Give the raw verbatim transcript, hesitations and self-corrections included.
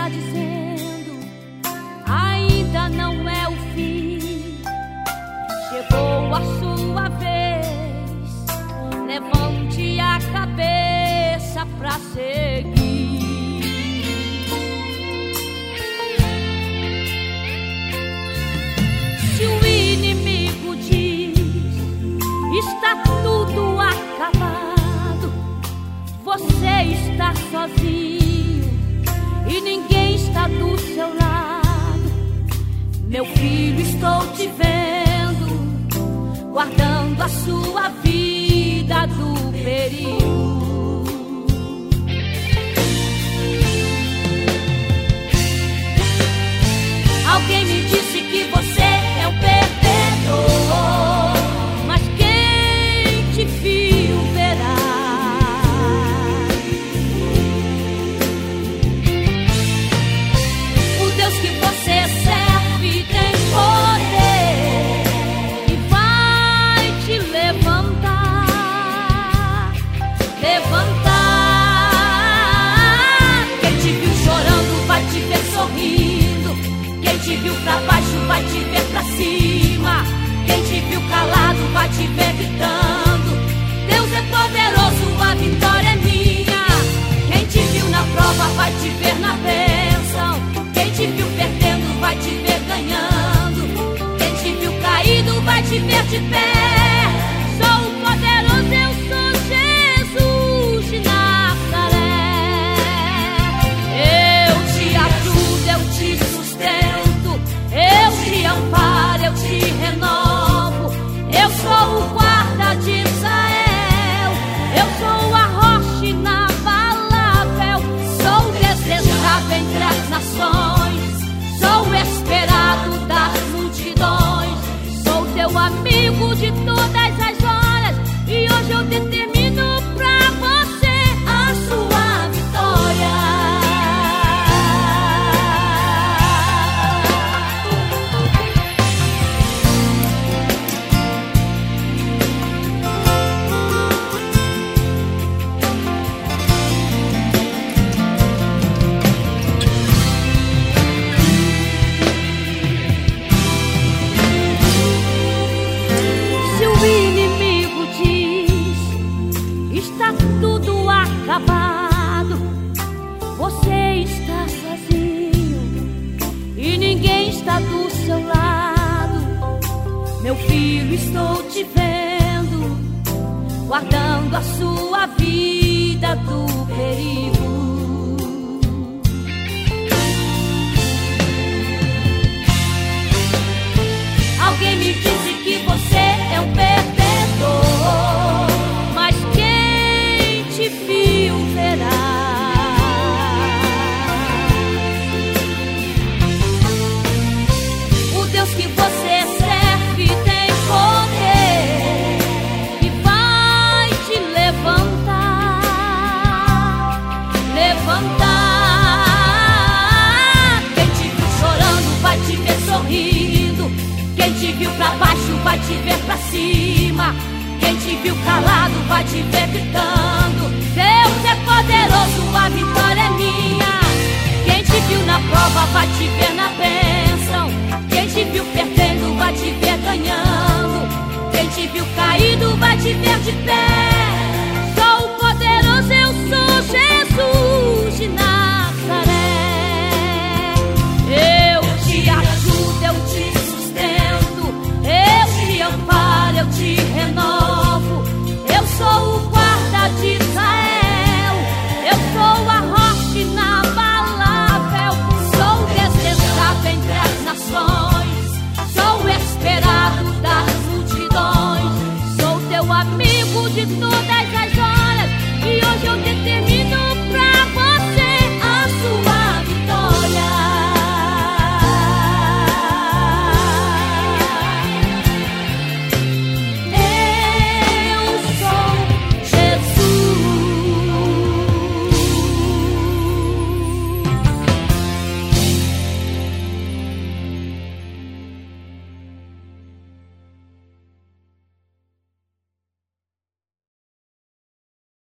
está dizendo, ainda não é o fim. Chegou a sua vez, levante a cabeça pra seguir. Se o inimigo diz, está tudo acabado, você está sozinho e ninguém está do seu lado. Meu filho, estou te vendo, guardando a sua vida do perigo. Alguém me disse que você é um perdedor, mas quem te viu verá. O Deus que você serve tem poder e vai te levantar, levantar. Quem te viu chorando vai te ver sorrindo. Quem te viu pra baixo vai te ver pra cima. Quem te viu calado vai te ver gritando. Deus é poderoso, a vitória é minha. Quem te viu na prova vai te ver na bênção. Quem te viu perdendo vai te ver ganhando. Quem te viu caído vai te ver de pé. Sou o poderoso, eu sou Jesus de Nazaré. Eu te ajudo, eu te sustento, eu te amparo, eu te renovo. Eu sou o guarda de Israel, eu sou a rocha inabalável. Sou desejado entre as nações, sou esperado das multidões. Sou teu amigo de todas as horas, e hoje eu determino pra você a sua vitória. Se o inimigo diz, está tudo acabado, você está sozinho e ninguém está do seu lado. Meu filho, estou te vendo, guardando a sua vida do perigo. Alguém me disse que você é um perdedor, mas quem te viu verá. O Deus que você serve tem poder e vai te levantar, levantar. Quem te viu chorando vai te ver sorrindo. Quem te viu pra baixo vai te ver pra cima. Quem te viu calado vai te ver gritando. Deus é poderoso, a vitória é minha. Quem te viu na prova vai te ver na bênção. Quem te viu perdendo vai te ver ganhando. Quem te viu caído vai te ver de pé.